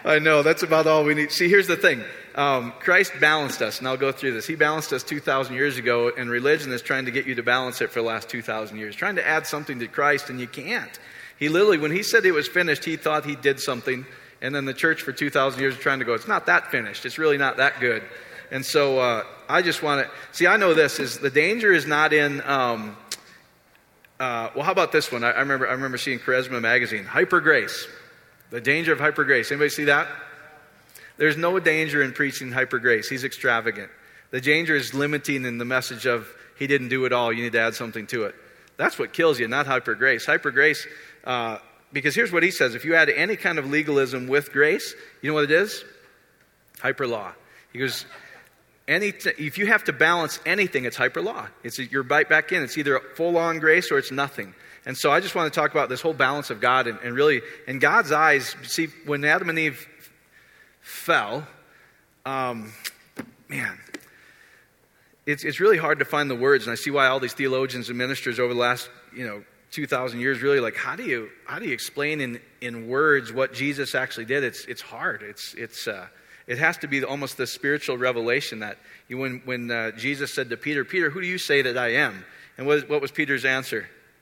I know, that's about all we need. See, here's the thing. Christ balanced us, and I'll go through this. He balanced us 2,000 years ago, and religion is trying to get you to balance it for the last 2,000 years, trying to add something to Christ, and you can't. He literally, when he said it was finished, he thought he did something, and then the church for 2,000 years is trying to go, it's not that finished. It's really not that good. And so I just want to, see, I know this, is the danger is not in, well, how about this one? I remember seeing Charisma magazine, Hyper Grace. The danger of hyper grace. Anybody see that? There's no danger in preaching hyper grace. He's extravagant. The danger is limiting in the message of he didn't do it all. You need to add something to it. That's what kills you, not hyper grace. Hyper grace, because here's what he says. If you add any kind of legalism with grace, you know what it is? Hyper law. He goes, if you have to balance anything, it's hyper law. You're right back in. It's either full-on grace or it's nothing. And so I just want to talk about this whole balance of God and really, in God's eyes, see, when Adam and Eve fell, it's really hard to find the words, and I see why all these theologians and ministers over the last 2,000 years really like, how do you explain in words what Jesus actually did? It's hard. It has to be almost the spiritual revelation that when Jesus said to Peter, Peter, who do you say that I am? And what was Peter's answer?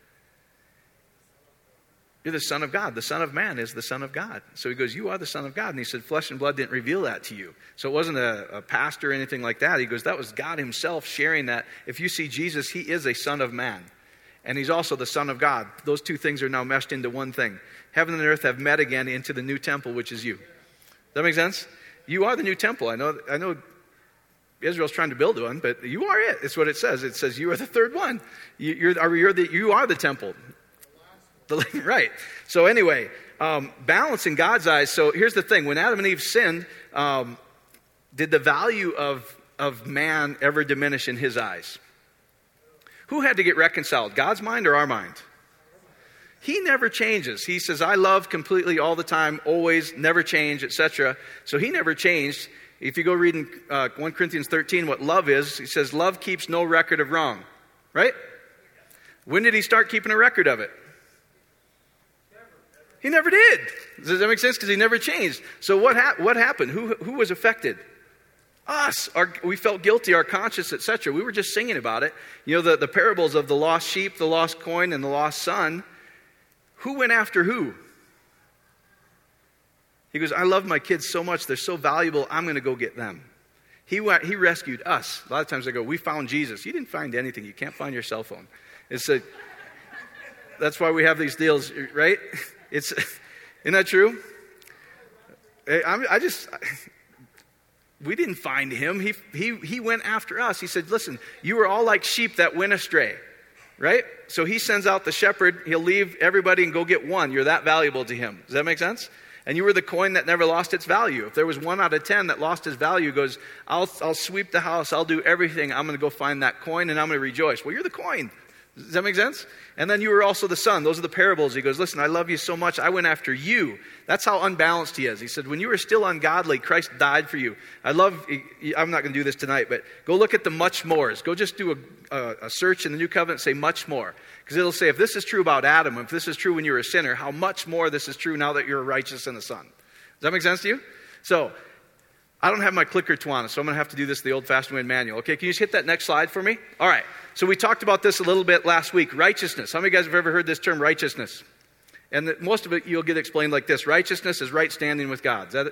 You're the Son of God. The Son of Man is the Son of God. So he goes, you are the Son of God. And he said, flesh and blood didn't reveal that to you. So it wasn't a pastor or anything like that. He goes, that was God himself sharing that. If you see Jesus, he is a Son of Man. And he's also the Son of God. Those two things are now meshed into one thing. Heaven and earth have met again into the new temple, which is you. Does that make sense? You are the new temple. I know Israel's trying to build one, but you are it. It's what it says. It says you are the third one. You are the temple. Right. So anyway, balance in God's eyes. So here's the thing. When Adam and Eve sinned, did the value of man ever diminish in his eyes? Who had to get reconciled? God's mind or our mind? He never changes. He says, I love completely all the time, always, never change, etc. So he never changed. If you go read in 1 Corinthians 13 what love is, he says, love keeps no record of wrong. Right? When did he start keeping a record of it? He never did. Does that make sense? Because he never changed. So what happened? Who was affected? Us. We felt guilty, our conscience, etc. We were just singing about it. The parables of the lost sheep, the lost coin, and the lost son. Who went after who? He goes, I love my kids so much. They're so valuable. I'm going to go get them. He rescued us. A lot of times I go, we found Jesus. You didn't find anything. You can't find your cell phone. That's why we have these deals, right? Isn't that true? We didn't find him. He went after us. He said, listen, you were all like sheep that went astray, right? So he sends out the shepherd. He'll leave everybody and go get one. You're that valuable to him. Does that make sense? And you were the coin that never lost its value. If there was 1 out of 10 that lost his value, goes, I'll sweep the house. I'll do everything. I'm going to go find that coin and I'm going to rejoice. Well, you're the coin. Does that make sense? And then you were also the son. Those are the parables. He goes, listen, I love you so much. I went after you. That's how unbalanced he is. He said, when you were still ungodly, Christ died for you. I'm not going to do this tonight, but go look at the much mores. Go just do a search in the New Covenant and say much more. Because it'll say, if this is true about Adam, if this is true when you were a sinner, how much more this is true now that you're righteous in the Son. Does that make sense to you? So, I don't have my clicker, Tawana, so I'm going to have to do this the old-fashioned way manual. Okay, can you just hit that next slide for me? All right. So we talked about this a little bit last week. Righteousness. How many of you guys have ever heard this term, righteousness? And most of it you'll get explained like this. Righteousness is right standing with God. Is that it?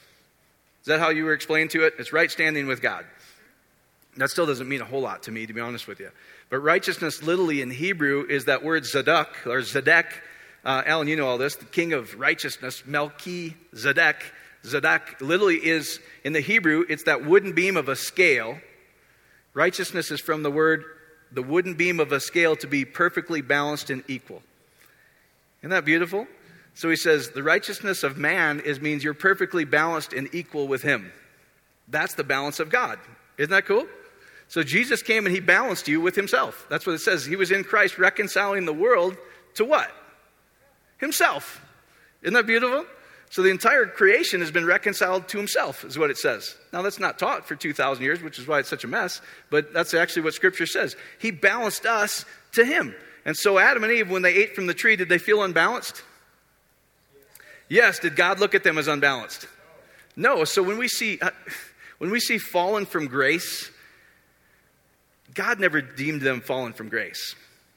Is that how you were explained to it? It's right standing with God. That still doesn't mean a whole lot to me, to be honest with you. But righteousness literally in Hebrew is that word Zadok, or Zedek. Alan, you know all this. The king of righteousness, Melchizedek. Zadok literally is, in the Hebrew, it's that wooden beam of a scale. Righteousness is from the word, the wooden beam of a scale, to be perfectly balanced and equal. Isn't that beautiful? So he says, the righteousness of man means you're perfectly balanced and equal with him. That's the balance of God. Isn't that cool? So Jesus came and he balanced you with himself. That's what it says. He was in Christ reconciling the world to what? Himself. Isn't that beautiful? So the entire creation has been reconciled to himself, is what it says. Now, that's not taught for 2,000 years, which is why it's such a mess, but that's actually what Scripture says. He balanced us to him. And so Adam and Eve, when they ate from the tree, did they feel unbalanced? Yes. Did God look at them as unbalanced? No. So when we see fallen from grace, God never deemed them fallen from grace.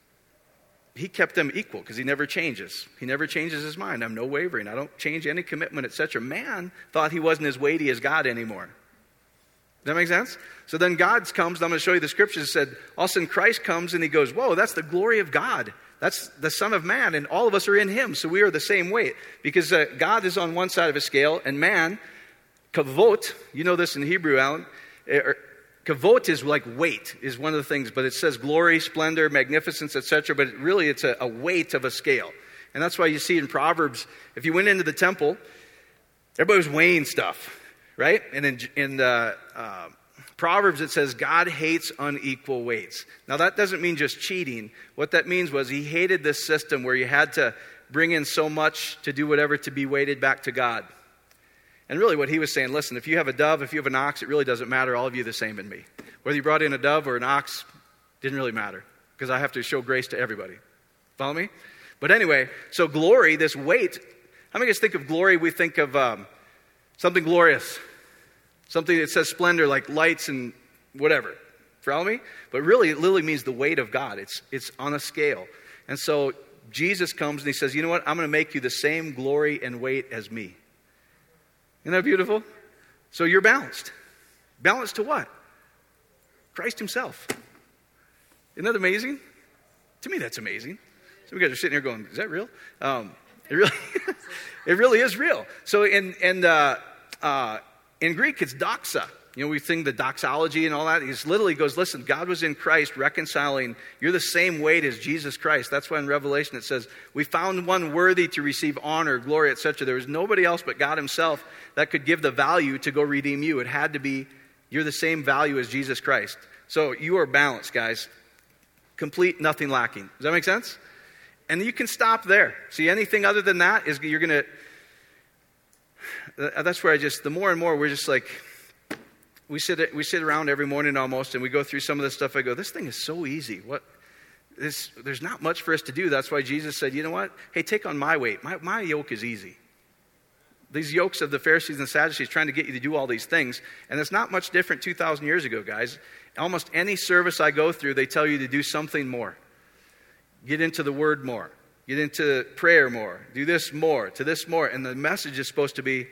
He kept them equal because he never changes. He never changes his mind. I'm no wavering. I don't change any commitment, etc. Man thought he wasn't as weighty as God anymore. Does that make sense? So then God comes, and I'm going to show you the scriptures, said, all of a sudden Christ comes and he goes, whoa, that's the glory of God. That's the Son of Man, and all of us are in him, so we are the same weight. Because God is on one side of a scale, and man, kavot, you know this in Hebrew, Alan, kavot is like weight, is one of the things, but it says glory, splendor, magnificence, etc., but really it's a weight of a scale. And that's why you see in Proverbs, if you went into the temple, everybody was weighing stuff, right? And in Proverbs it says God hates unequal weights. Now that doesn't mean just cheating. What that means was he hated this system where you had to bring in so much to do whatever to be weighted back to God. And really what he was saying, listen, if you have a dove, if you have an ox, it really doesn't matter. All of you are the same in me. Whether you brought in a dove or an ox, didn't really matter. Because I have to show grace to everybody. Follow me? But anyway, so glory, this weight. How many of us think of glory, we think of something glorious. Something that says splendor, like lights and whatever. Follow me? But really, it literally means the weight of God. It's on a scale. And so Jesus comes and he says, you know what? I'm going to make you the same glory and weight as me. Isn't that beautiful? So you're balanced. Balanced to what? Christ himself. Isn't that amazing? To me, that's amazing. Some of you guys are sitting here going, is that real? It really is real. So in Greek, it's doxa. You know, we sing the doxology and all that. He literally goes, listen, God was in Christ reconciling. You're the same weight as Jesus Christ. That's why in Revelation it says, we found one worthy to receive honor, glory, etc. There was nobody else but God himself that could give the value to go redeem you. It had to be, you're the same value as Jesus Christ. So you are balanced, guys. Complete, nothing lacking. Does that make sense? And you can stop there. See, anything other than that is you're going to, that's where the more and more we're just like, we sit around every morning almost and we go through some of this stuff. I go, this thing is so easy. There's not much for us to do. That's why Jesus said, you know what? Hey, take on my weight. My yoke is easy. These yokes of the Pharisees and the Sadducees trying to get you to do all these things. And it's not much different 2,000 years ago, guys. Almost any service I go through, they tell you to do something more. Get into the word more. Get into prayer more. Do this more, to this more. And the message is supposed to be,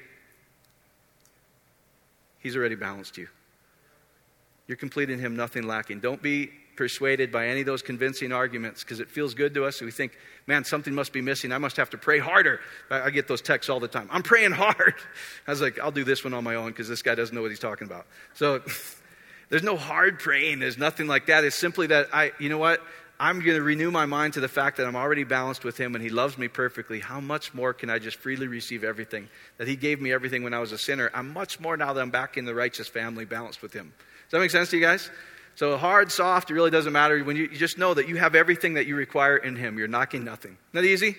he's already balanced you. You're complete in him, nothing lacking. Don't be persuaded by any of those convincing arguments because it feels good to us. So we think, man, something must be missing. I must have to pray harder. I get those texts all the time. I'm praying hard. I was like, I'll do this one on my own because this guy doesn't know what he's talking about. So there's no hard praying. There's nothing like that. It's simply that you know what? I'm going to renew my mind to the fact that I'm already balanced with him and he loves me perfectly. How much more can I just freely receive everything? That he gave me everything when I was a sinner. I'm much more now that I'm back in the righteous family, balanced with him. Does that make sense to you guys? So hard, soft, it really doesn't matter. When you just know that you have everything that you require in him. You're knocking nothing. Isn't that easy?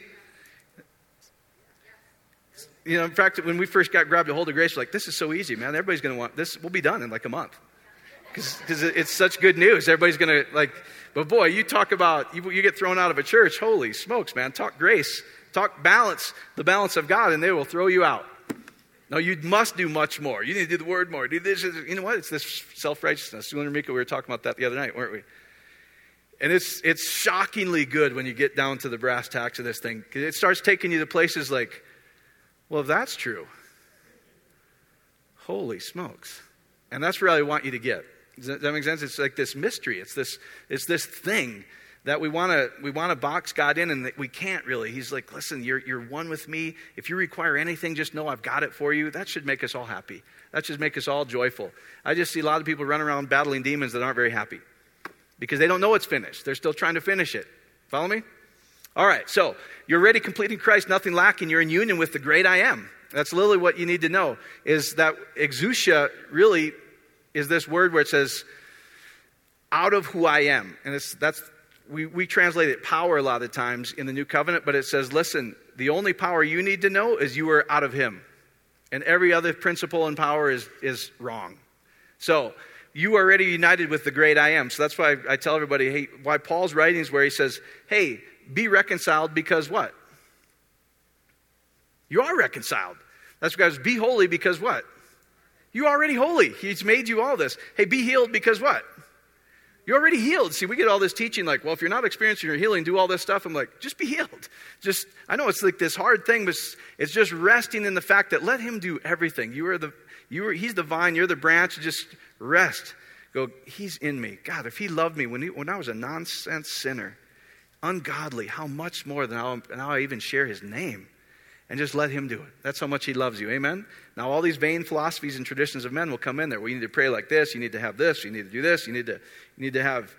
You know, in fact, when we first grabbed a hold of grace, we're like, this is so easy, man. Everybody's going to want this. We'll be done in like a month. Because it's such good news. Everybody's going to but boy, you talk about, you get thrown out of a church. Holy smokes, man. Talk grace. Talk balance, the balance of God, and they will throw you out. No, you must do much more. You need to do the word more. Do this. You know what? It's this self-righteousness. You and Mika, we were talking about that the other night, weren't we? And it's shockingly good when you get down to the brass tacks of this thing. Because it starts taking you to places like, well, if that's true, holy smokes. And that's where I want you to get. Does that make sense? It's like this mystery. It's this thing that we want to box God in, and we can't really. He's like, listen, you're one with me. If you require anything, just know I've got it for you. That should make us all happy. That should make us all joyful. I just see a lot of people running around battling demons that aren't very happy because they don't know it's finished. They're still trying to finish it. Follow me? All right, so you're already complete in Christ, nothing lacking. You're in union with the great I am. That's literally what you need to know, is that exousia really is this word where it says, out of who I am. And we translate it power a lot of times in the New Covenant, but it says, listen, the only power you need to know is you are out of him. And every other principle and power is wrong. So you are already united with the great I am. So that's why I tell everybody, hey, why Paul's writings where he says, hey, be reconciled because what? You are reconciled. That's because be holy because what? You're already holy. He's made you all this. Hey, be healed because what? You're already healed. See, we get all this teaching like, well, if you're not experiencing your healing, do all this stuff. I'm like, just be healed. I know it's like this hard thing, but it's just resting in the fact that let him do everything. He's the vine, you're the branch. Just rest. Go, he's in me. God, if he loved me when I was a nonsense sinner, ungodly, how much more than now I even share his name. And just let him do it. That's how much he loves you. Amen? Now, all these vain philosophies and traditions of men will come in there. Well, you need to pray like this. You need to have this. You need to do this. You need to have...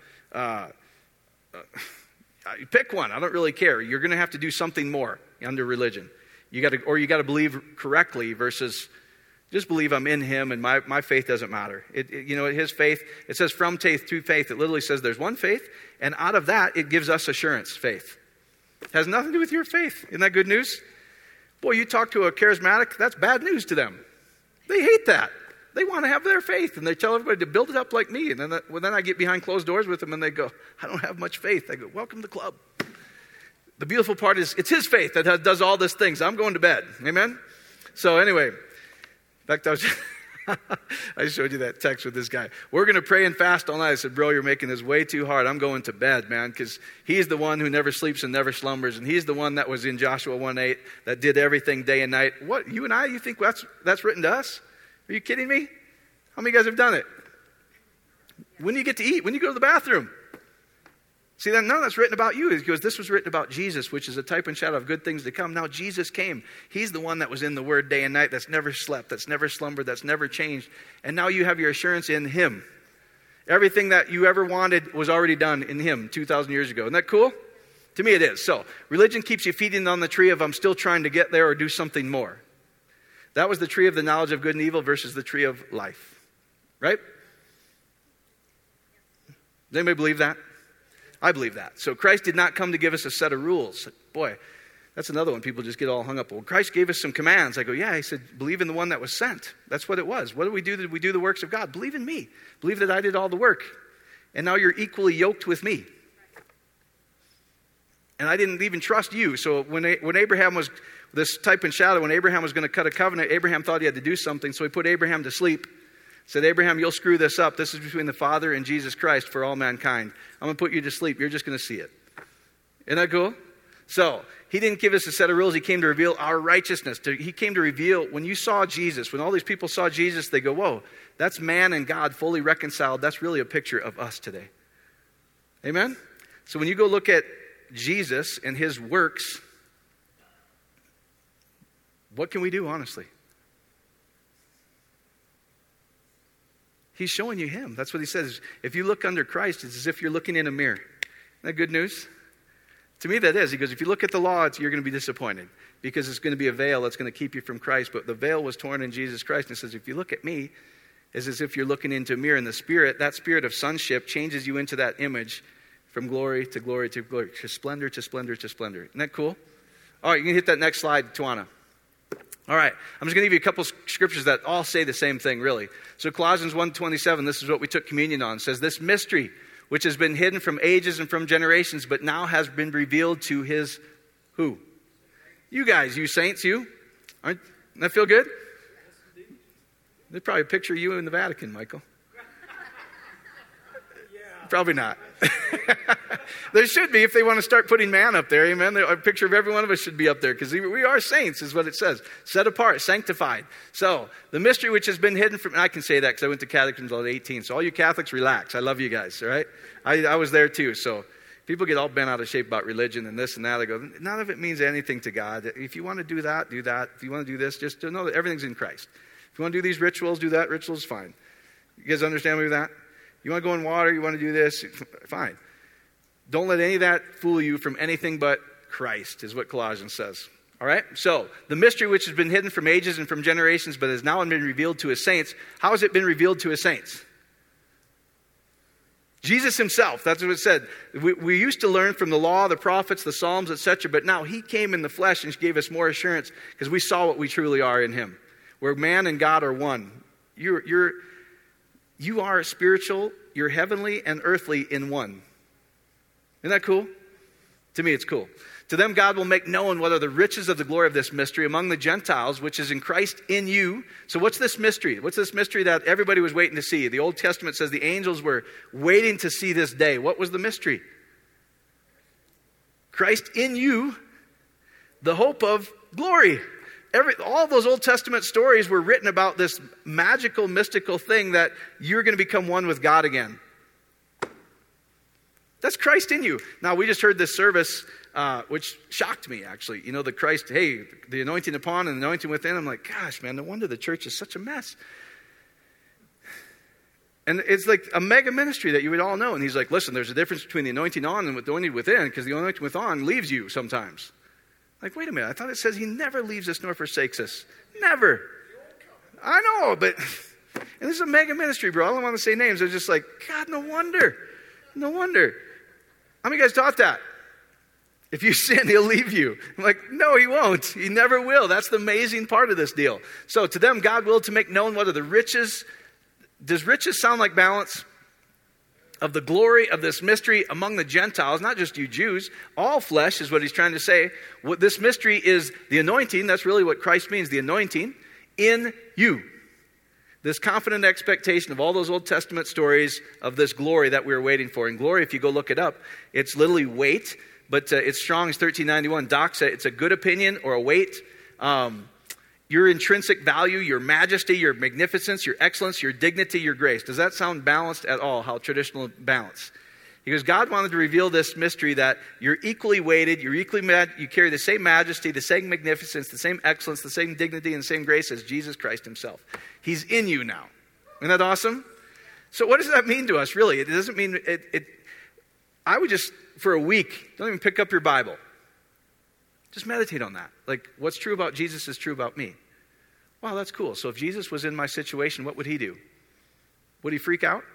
pick one. I don't really care. You're going to have to do something more under religion. You got to believe correctly versus just believe I'm in him and my faith doesn't matter. His faith, it says from faith to faith. It literally says there's one faith, and out of that, it gives us assurance, faith. It has nothing to do with your faith. Isn't that good news? Boy, you talk to a charismatic, that's bad news to them. They hate that. They want to have their faith, and they tell everybody to build it up like me. And then I get behind closed doors with them, and they go, I don't have much faith. I go, welcome to the club. The beautiful part is it's his faith that does all these things. I'm going to bed. Amen? So anyway, back to I showed you that text with this guy. We're going to pray and fast all night. I said, bro, you're making this way too hard. I'm going to bed, man, because he's the one who never sleeps and never slumbers, and he's the one that was in Joshua 1:8 that did everything day and night. What, you and I, you think that's written to us? Are you kidding me? How many of you guys have done it? When do you get to eat? When do you go to the bathroom? See, none of that's written about you. He goes, this was written about Jesus, which is a type and shadow of good things to come. Now Jesus came. He's the one that was in the Word day and night, that's never slept, that's never slumbered, that's never changed. And now you have your assurance in him. Everything that you ever wanted was already done in him 2,000 years ago. Isn't that cool? To me it is. So, religion keeps you feeding on the tree of I'm still trying to get there or do something more. That was the tree of the knowledge of good and evil versus the tree of life. Right? Does anybody believe that? I believe that. So Christ did not come to give us a set of rules. Boy, that's another one people just get all hung up. Well, Christ gave us some commands. I go, yeah, he said, believe in the one that was sent. That's what it was. What did we do? Did we do the works of God? Believe in me. Believe that I did all the work. And now you're equally yoked with me. And I didn't even trust you. So when Abraham was, this type and shadow, when Abraham was going to cut a covenant, Abraham thought he had to do something. So he put Abraham to sleep. Said, Abraham, you'll screw this up. This is between the Father and Jesus Christ for all mankind. I'm going to put you to sleep. You're just going to see it. Isn't that cool? So, he didn't give us a set of rules. He came to reveal our righteousness. He came to reveal, when you saw Jesus, when all these people saw Jesus, they go, whoa, that's man and God fully reconciled. That's really a picture of us today. Amen? So when you go look at Jesus and his works, what can we do, honestly? He's showing you him. That's what he says. If you look under Christ, it's as if you're looking in a mirror. Isn't that good news? To me, that is. He goes, if you look at the law, you're going to be disappointed because it's going to be a veil that's going to keep you from Christ. But the veil was torn in Jesus Christ. And it says, if you look at me, it's as if you're looking into a mirror. And the Spirit, that spirit of sonship, changes you into that image from glory to glory to glory, to splendor to splendor to splendor. Isn't that cool? All right, you can hit that next slide, Tawana. All right, I'm just going to give you a couple scriptures that all say the same thing, really. So Colossians 1:27, this is what we took communion on. It says, this mystery, which has been hidden from ages and from generations, but now has been revealed to his who? You guys, you saints, you. Doesn't that feel good? There's probably a picture of you in the Vatican, Michael. Probably not. There should be if they want to start putting man up there. Amen. A picture of every one of us should be up there because we are saints is what it says. Set apart, sanctified. So the mystery which has been hidden from, and I can say that because I went to catechism until 18. So all you Catholics, relax. I love you guys. All right. I was there too. So people get all bent out of shape about religion and this and that. I go, none of it means anything to God. If you want to do that, do that. If you want to do this, just know that everything's in Christ. If you want to do these rituals, do that. Rituals, fine. You guys understand me with that? You want to go in water, you want to do this, fine. Don't let any of that fool you from anything but Christ, is what Colossians says. All right? So, the mystery which has been hidden from ages and from generations, but has now been revealed to his saints. How has it been revealed to his saints? Jesus himself, that's what it said. We used to learn from the law, the prophets, the Psalms, etc., but now he came in the flesh and gave us more assurance because we saw what we truly are in him. Where man and God are one. You are spiritual, you're heavenly and earthly in one. Isn't that cool? To me, it's cool. To them, God will make known what are the riches of the glory of this mystery among the Gentiles, which is in Christ in you. So what's this mystery? What's this mystery that everybody was waiting to see? The Old Testament says the angels were waiting to see this day. What was the mystery? Christ in you, the hope of glory. All those Old Testament stories were written about this magical, mystical thing that you're going to become one with God again. That's Christ in you. Now, we just heard this service, which shocked me, actually. You know, the Christ, hey, the anointing upon and the anointing within. I'm like, gosh, man, no wonder the church is such a mess. And it's like a mega ministry that you would all know. And he's like, listen, there's a difference between the anointing on and the anointing within, because the anointing within leaves you sometimes. Like, wait a minute, I thought it says he never leaves us nor forsakes us. Never. I know, but, and this is a mega ministry, bro. I don't want to say names. I was just like, God, no wonder. No wonder. How many of you guys taught that? If you sin, he'll leave you. I'm like, no, he won't. He never will. That's the amazing part of this deal. So to them, God willed to make known what are the riches. Does riches sound like balance? Of the glory of this mystery among the Gentiles, not just you Jews, all flesh is what he's trying to say. What this mystery is the anointing. That's really what Christ means, the anointing in you. This confident expectation of all those Old Testament stories of this glory that we were waiting for. And glory, if you go look it up, it's literally weight, but it's Strong's 1391. Doc said it's a good opinion or a weight. Your intrinsic value, your majesty, your magnificence, your excellence, your dignity, your grace. Does that sound balanced at all? How traditional balance? Because God wanted to reveal this mystery that you're equally weighted, you carry the same majesty, the same magnificence, the same excellence, the same dignity, and the same grace as Jesus Christ himself. He's in you now. Isn't that awesome? So what does that mean to us, really? It doesn't mean, I would just, for a week, don't even pick up your Bible. Just meditate on that. Like, what's true about Jesus is true about me. Wow, that's cool. So if Jesus was in my situation, what would he do? Would he freak out?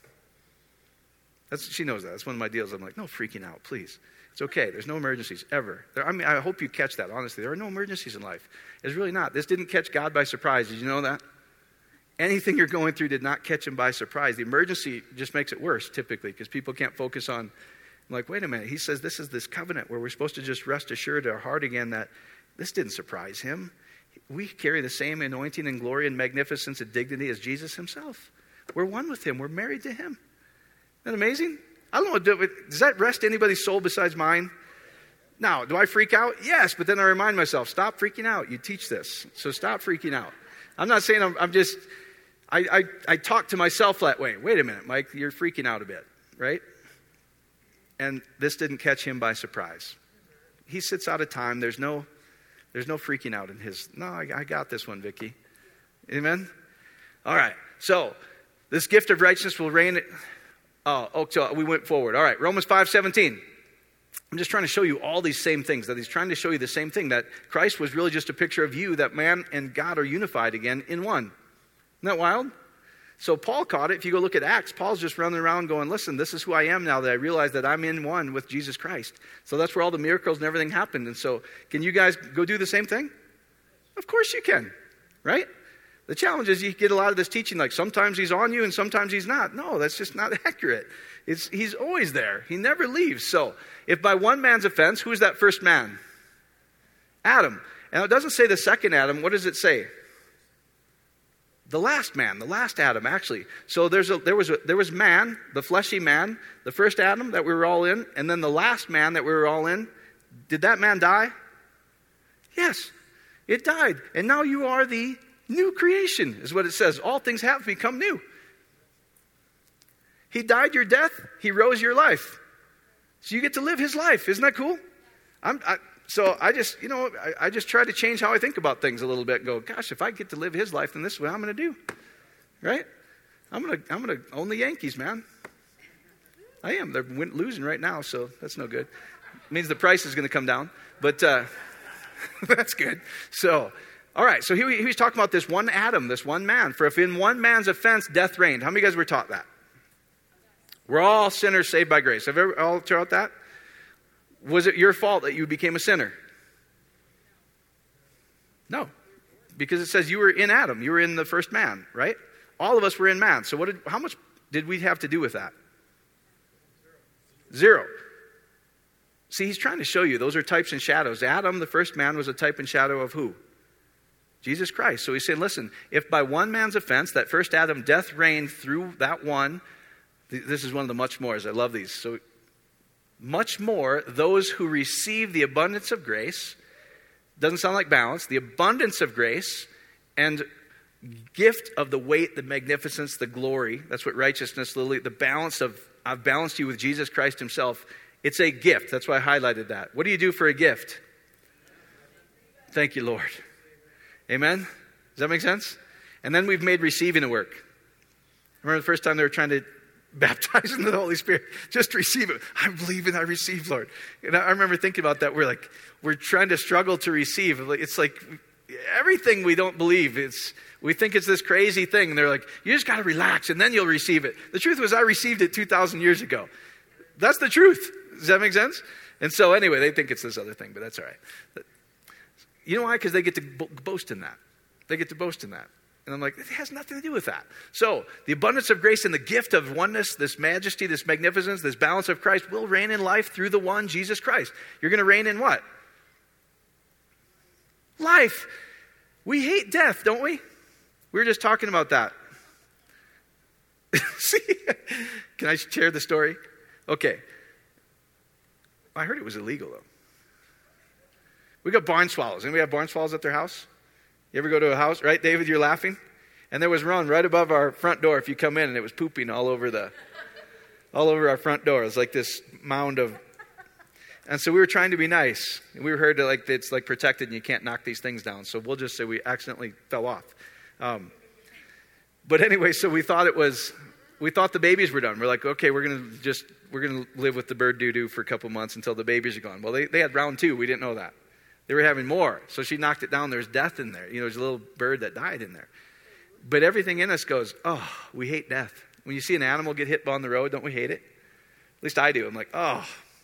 She knows that. That's one of my deals. I'm like, no freaking out, please. It's okay. There's no emergencies, ever. I hope you catch that, honestly. There are no emergencies in life. It's really not. This didn't catch God by surprise. Did you know that? Anything you're going through did not catch him by surprise. The emergency just makes it worse, typically, because people can't focus on, I'm like, wait a minute. He says this is this covenant where we're supposed to just rest assured our heart again that this didn't surprise him. We carry the same anointing and glory and magnificence and dignity as Jesus himself. We're one with him. We're married to him. Isn't that amazing? I don't know, does that rest anybody's soul besides mine? Now, do I freak out? Yes, but then I remind myself, stop freaking out. You teach this, so stop freaking out. I'm not saying I talk to myself that way. Wait a minute, Mike, you're freaking out a bit, right? And this didn't catch him by surprise. He sits out of time. There's no freaking out in his, no, I got this one, Vicky. Amen? All right, so this gift of righteousness will reign. So we went forward. All right, Romans 5:17. I'm just trying to show you all these same things, that he's trying to show you the same thing, that Christ was really just a picture of you, that man and God are unified again in one. Isn't that wild? So Paul caught it. If you go look at Acts, Paul's just running around going, listen, this is who I am now that I realize that I'm in one with Jesus Christ. So that's where all the miracles and everything happened. And so can you guys go do the same thing? Of course you can, right? The challenge is you get a lot of this teaching like sometimes he's on you and sometimes he's not. No, that's just not accurate. He's always there. He never leaves. So if by one man's offense, who's that first man? Adam. And it doesn't say the second Adam. What does it say? The last man, the last Adam, actually. So there was man, the fleshy man, the first Adam that we were all in, and then the last man that we were all in. Did that man die? Yes, it died. And now you are the new creation, is what it says. All things have become new. He died your death. He rose your life. So you get to live his life. Isn't that cool? I just try to change how I think about things a little bit and go, gosh, if I get to live his life, then this is what I'm going to do. Right? I'm going to own the Yankees, man. I am. They're losing right now, so that's no good. It means the price is going to come down. But that's good. So, all right. So he was talking about this one Adam, this one man. For if in one man's offense, death reigned. How many of you guys were taught that? We're all sinners saved by grace. Have you ever all taught that? Was it your fault that you became a sinner? No. Because it says you were in Adam. You were in the first man, right? All of us were in man. So how much did we have to do with that? Zero. See, he's trying to show you those are types and shadows. Adam, the first man, was a type and shadow of who? Jesus Christ. So he's saying, listen, if by one man's offense, that first Adam, death reigned through that one, this is one of the much mores. I love these. So much more, those who receive the abundance of grace, doesn't sound like balance, the abundance of grace and gift of the weight, the magnificence, the glory. That's what righteousness, the balance of, I've balanced you with Jesus Christ himself. It's a gift. That's why I highlighted that. What do you do for a gift? Thank you, Lord. Amen? Does that make sense? And then we've made receiving a work. Remember the first time they were trying to baptize in the Holy Spirit? Just receive it. I believe and I receive, Lord. And I remember thinking about that. We're trying to struggle to receive. It's like everything we don't believe. We think it's this crazy thing. And they're like, you just got to relax and then you'll receive it. The truth was I received it 2,000 years ago. That's the truth. Does that make sense? And so anyway, they think it's this other thing, but that's all right. You know why? Because they get to boast in that. They get to boast in that. And I'm like, it has nothing to do with that. So the abundance of grace and the gift of oneness, this majesty, this magnificence, this balance of Christ will reign in life through the one, Jesus Christ. You're going to reign in what? Life. We hate death, don't we? We were just talking about that. See? Can I share the story? Okay. I heard it was illegal, though. We got barn swallows. Anybody have barn swallows at their house? You ever go to a house? Right, David, you're laughing? And there was one right above our front door if you come in, and it was pooping all over our front door. It was like this mound of... And so we were trying to be nice. And we heard that it's like protected and you can't knock these things down. So we'll just say we accidentally fell off. But anyway, so we thought the babies were done. We're like, okay, we're going to live with the bird doo-doo for a couple months until the babies are gone. Well, they had round 2. We didn't know that. They were having more. So she knocked it down. There's death in there. There's a little bird that died in there. But everything in us goes, oh, we hate death. When you see an animal get hit on the road, don't we hate it? At least I do. I'm like, oh.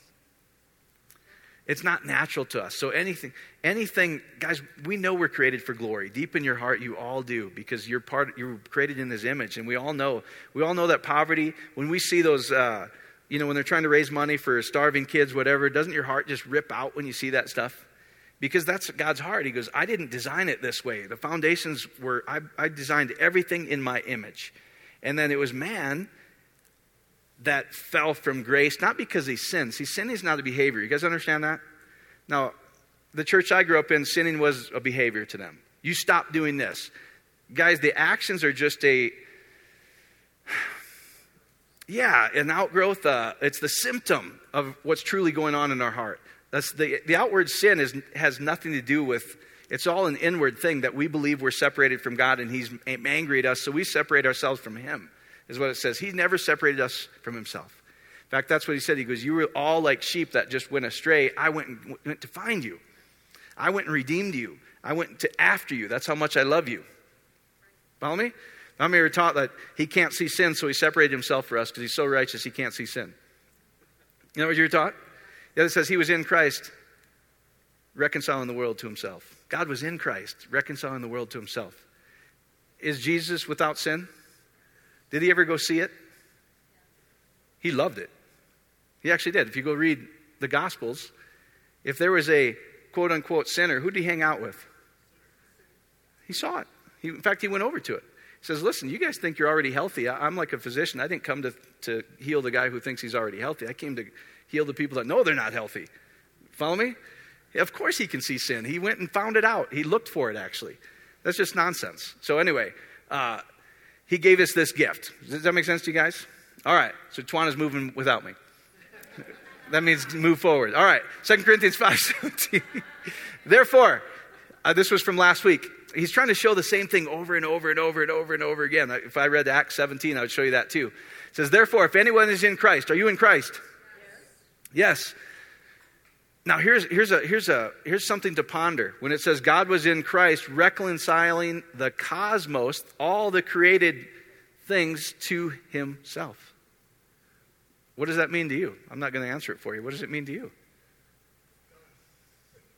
It's not natural to us. So anything, guys, we know we're created for glory. Deep in your heart, you all do, because you're created in His image. And we all know that poverty, when we see those, when they're trying to raise money for starving kids, whatever, doesn't your heart just rip out when you see that stuff? Because that's God's heart. He goes, I didn't design it this way. The foundations were, I designed everything in my image. And then it was man that fell from grace, not because he sinned. See, sinning is not a behavior. You guys understand that? Now, the church I grew up in, sinning was a behavior to them. You stop doing this. Guys, the actions are just an outgrowth. It's the symptom of what's truly going on in our heart. That's the outward sin has nothing to do with, it's all an inward thing that we believe we're separated from God and He's angry at us, so we separate ourselves from Him, is what it says. He never separated us from Himself. In fact, that's what He said. He goes, you were all like sheep that just went astray. I went to find you. I went and redeemed you. I went after you. That's how much I love you. Follow me? How many are taught that He can't see sin, so He separated Himself for us because He's so righteous He can't see sin? You know what you're taught? The other says He was in Christ, reconciling the world to Himself. God was in Christ, reconciling the world to Himself. Is Jesus without sin? Did He ever go see it? He loved it. He actually did. If you go read the Gospels, if there was a quote-unquote sinner, who did He hang out with? He saw it. In fact, He went over to it. He says, listen, you guys think you're already healthy. I'm like a physician. I didn't come to heal the guy who thinks he's already healthy. I came to heal the people that know they're not healthy. Follow me? Of course He can see sin. He went and found it out. He looked for it, actually. That's just nonsense. So anyway, He gave us this gift. Does that make sense to you guys? All right. So Tawana's moving without me. That means move forward. All right. 2 Corinthians 5:17. Therefore, this was from last week. He's trying to show the same thing over and over and over and over and over again. If I read Acts 17, I would show you that too. It says, therefore, if anyone is in Christ, are you in Christ? Yes. Now here's something to ponder. When it says God was in Christ reconciling the cosmos, all the created things to Himself. What does that mean to you? I'm not going to answer it for you. What does it mean to you?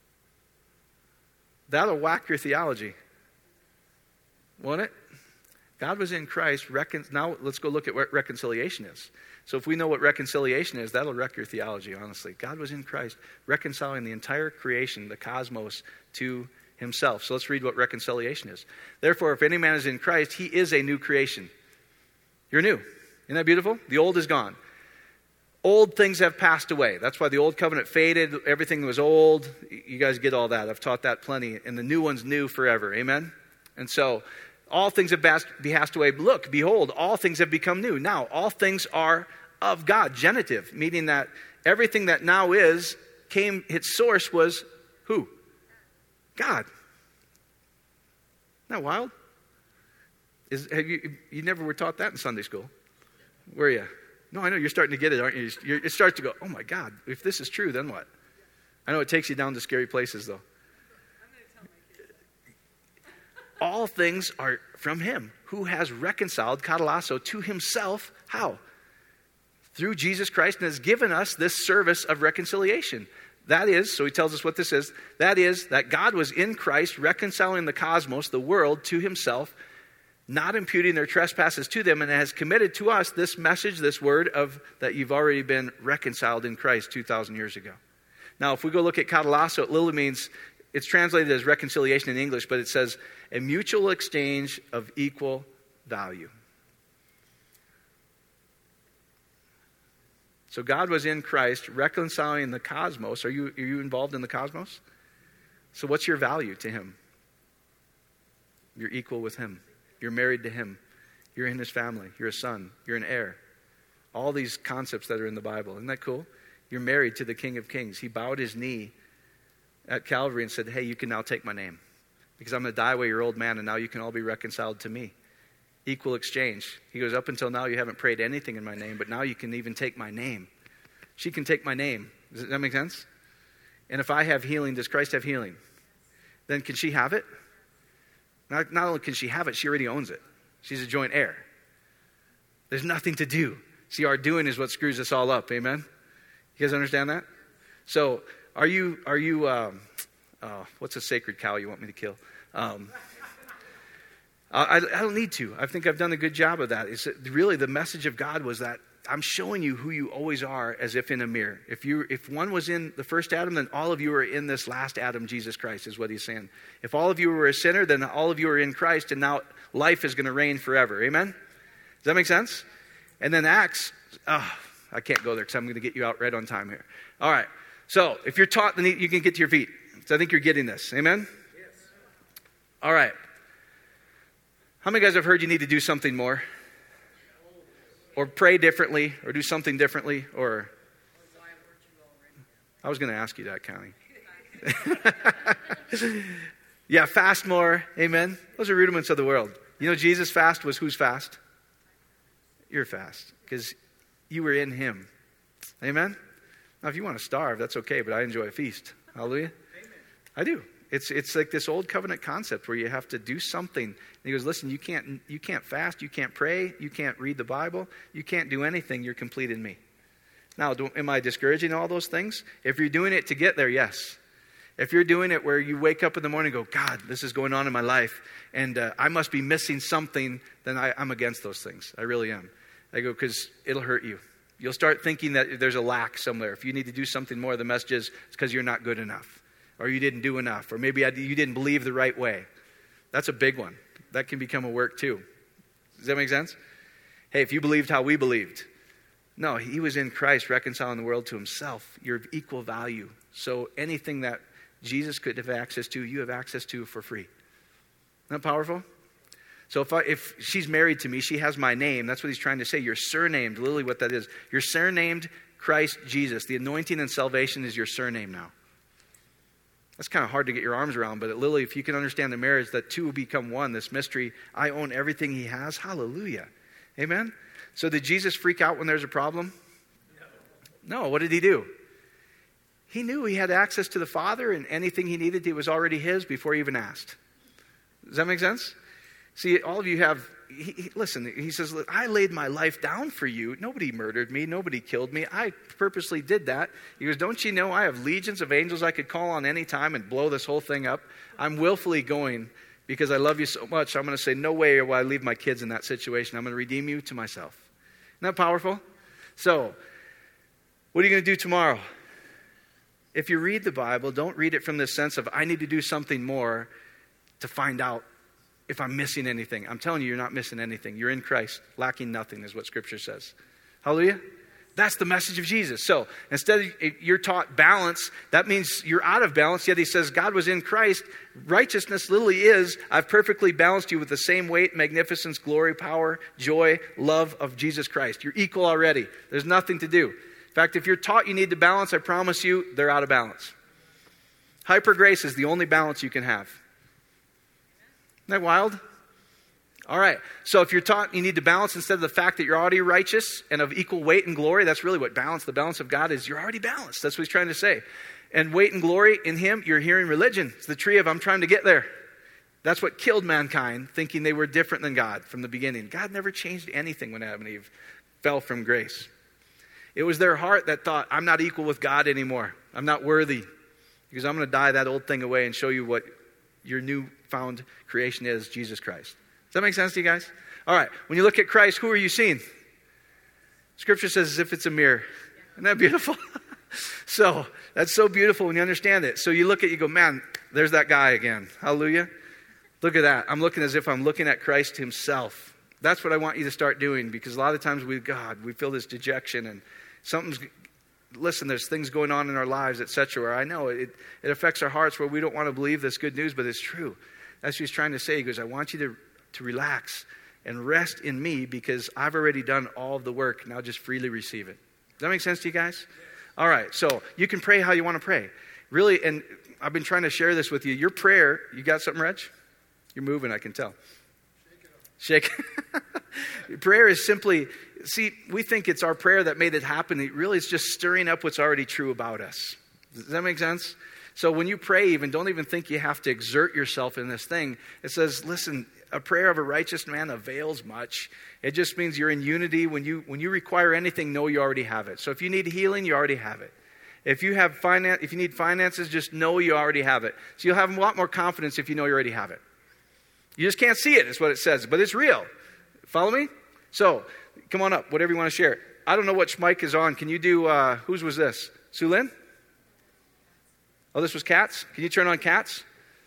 That'll whack your theology, won't it? God was in Christ. Now let's go look at what reconciliation is. So if we know what reconciliation is, that'll wreck your theology, honestly. God was in Christ, reconciling the entire creation, the cosmos, to himself. So let's read what reconciliation is. Therefore, if any man is in Christ, he is a new creation. You're new. Isn't that beautiful? The old is gone. Old things have passed away. That's why the old covenant faded. Everything was old. You guys get all that. I've taught that plenty. And the new one's new forever. Amen? And so all things have passed away. Look, behold, all things have become new. Now, all things are of God. Genitive, meaning that everything that now is its source was who? God. Isn't that wild? You never were taught that in Sunday school, were you? No, I know you're starting to get it, aren't you? It starts to go, oh my God, if this is true, then what? I know it takes you down to scary places, though. All things are from him, who has reconciled, katalasso, to himself. How? Through Jesus Christ, and has given us this service of reconciliation. That is, so he tells us what this is, that is, that God was in Christ reconciling the cosmos, the world, to himself, not imputing their trespasses to them, and has committed to us this message, this word of that you've already been reconciled in Christ 2,000 years ago. Now, if we go look at katalasso, it literally means, it's translated as reconciliation in English, but it says a mutual exchange of equal value. So God was in Christ reconciling the cosmos. Are you involved in the cosmos? So what's your value to him? You're equal with him. You're married to him. You're in his family. You're a son. You're an heir. All these concepts that are in the Bible. Isn't that cool? You're married to the King of Kings. He bowed his knee at Calvary and said, hey, you can now take my name. Because I'm going to die away your old man, and now you can all be reconciled to me. Equal exchange. He goes, up until now you haven't prayed anything in my name, but now you can even take my name. She can take my name. Does that make sense? And if I have healing, does Christ have healing? Then can she have it? Not only can she have it, she already owns it. She's a joint heir. There's nothing to do. See, our doing is what screws us all up. Amen? You guys understand that? So, are you what's a sacred cow you want me to kill? I don't need to. I think I've done a good job of that. It's really the message of God was that I'm showing you who you always are as if in a mirror. If one was in the first Adam, then all of you are in this last Adam, Jesus Christ, is what he's saying. If all of you were a sinner, then all of you are in Christ, and now life is going to reign forever. Amen? Does that make sense? And then Acts, I can't go there because I'm going to get you out right on time here. All right. So if you're taught, then you can get to your feet. So I think you're getting this. Amen? Yes. All right. How many guys have heard you need to do something more? Or pray differently, or do something differently, or... I was going to ask you that, Connie. Yeah, fast more. Amen? Those are rudiments of the world. You know, Jesus' fast was who's fast? Your fast, because you were in him. Amen? Now, if you want to starve, that's okay, but I enjoy a feast. Hallelujah? Amen. I do. It's like this old covenant concept where you have to do something. And he goes, listen, you can't fast, you can't pray, you can't read the Bible, you can't do anything. You're complete in me. Now, am I discouraging all those things? If you're doing it to get there, yes. If you're doing it where you wake up in the morning and go, God, this is going on in my life, and I must be missing something, then I'm against those things. I really am. I go, because it'll hurt you. You'll start thinking that there's a lack somewhere. If you need to do something more, the message is it's because you're not good enough. Or you didn't do enough. Or maybe you didn't believe the right way. That's a big one. That can become a work too. Does that make sense? Hey, if you believed how we believed. No, he was in Christ reconciling the world to himself. You're of equal value. So anything that Jesus could have access to, you have access to for free. Isn't that powerful? So if she's married to me, she has my name. That's what he's trying to say. You're surnamed. Literally what that is. You're surnamed Christ Jesus. The anointing and salvation is your surname now. That's kind of hard to get your arms around, but literally, if you can understand the marriage, that two will become one, this mystery, I own everything he has. Hallelujah. Amen? So did Jesus freak out when there's a problem? No. What did he do? He knew he had access to the Father, and anything he needed, it was already his before he even asked. Does that make sense? See, all of you have, listen, he says, look, I laid my life down for you. Nobody murdered me. Nobody killed me. I purposely did that. He goes, don't you know I have legions of angels I could call on any time and blow this whole thing up? I'm willfully going because I love you so much, I'm going to say, no way will I leave my kids in that situation. I'm going to redeem you to myself. Isn't that powerful? So, what are you going to do tomorrow? If you read the Bible, don't read it from the sense of, I need to do something more to find out if I'm missing anything. I'm telling you, you're not missing anything. You're in Christ, lacking nothing is what Scripture says. Hallelujah? That's the message of Jesus. So instead of you're taught balance, that means you're out of balance. Yet he says God was in Christ. Righteousness literally is, I've perfectly balanced you with the same weight, magnificence, glory, power, joy, love of Jesus Christ. You're equal already. There's nothing to do. In fact, if you're taught you need to balance, I promise you, they're out of balance. Hyper grace is the only balance you can have. Isn't that wild? All right, so if you're taught you need to balance instead of the fact that you're already righteous and of equal weight and glory, that's really what the balance of God is. You're already balanced. That's what he's trying to say. And weight and glory in him, you're hearing religion. It's the tree of I'm trying to get there. That's what killed mankind, thinking they were different than God from the beginning. God never changed anything when Adam and Eve fell from grace. It was their heart that thought, I'm not equal with God anymore. I'm not worthy because I'm going to die that old thing away and show you what your newfound creation is, Jesus Christ. Does that make sense to you guys? All right. When you look at Christ, who are you seeing? Scripture says as if it's a mirror. Isn't that beautiful? So, that's so beautiful when you understand it. So you look at, you go, man, there's that guy again. Hallelujah. Look at that. I'm looking as if I'm looking at Christ himself. That's what I want you to start doing, because a lot of times we feel this dejection and there's things going on in our lives, etc. where I know it affects our hearts where we don't want to believe this good news, but it's true. That's what he's trying to say. He goes, I want you to relax and rest in me because I've already done all of the work. Now just freely receive it. Does that make sense to you guys? All right. So you can pray how you want to pray. Really, and I've been trying to share this with you. Your prayer, you got something, Reg? You're moving, I can tell. Shake it. Prayer is simply, we think it's our prayer that made it happen. It really is just stirring up what's already true about us. Does that make sense? So when you pray, don't even think you have to exert yourself in this thing. It says, listen, a prayer of a righteous man avails much. It just means you're in unity. When you require anything, know you already have it. So if you need healing, you already have it. If you need finances, just know you already have it. So you'll have a lot more confidence if you know you already have it. You just can't see it, is what it says, but it's real. Follow me? So, come on up, whatever you want to share. I don't know which mic is on. Can you do, whose was this? Sulin? Oh, this was Kat's? Can you turn on Kat's?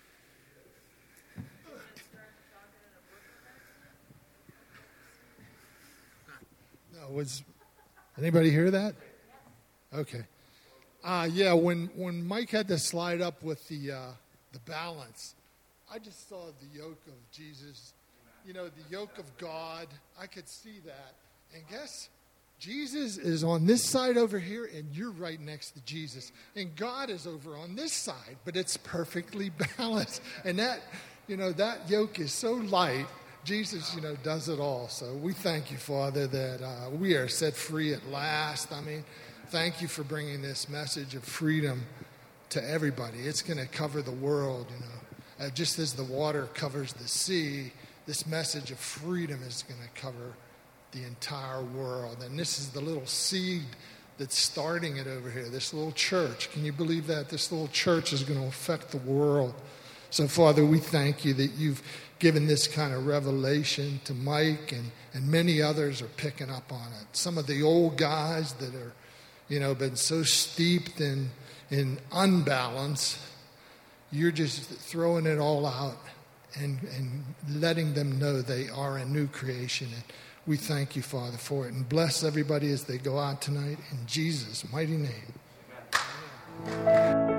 No, anybody hear that? Okay. Yeah, when Mike had to slide up with the balance, I just saw the yoke of Jesus, the yoke of God. I could see that. And guess, Jesus is on this side over here, and you're right next to Jesus. And God is over on this side, but it's perfectly balanced. And that yoke is so light. Jesus, does it all. So we thank you, Father, that we are set free at last. I mean, thank you for bringing this message of freedom to everybody. It's going to cover the world, just as the water covers the sea, this message of freedom is going to cover the entire world. And this is the little seed that's starting it over here, this little church. Can you believe that? This little church is going to affect the world. So, Father, we thank you that you've given this kind of revelation to Mike, and many others are picking up on it. Some of the old guys that are, been so steeped in unbalance, you're just throwing it all out and letting them know they are a new creation. And we thank you, Father, for it. And bless everybody as they go out tonight in Jesus' mighty name. Amen.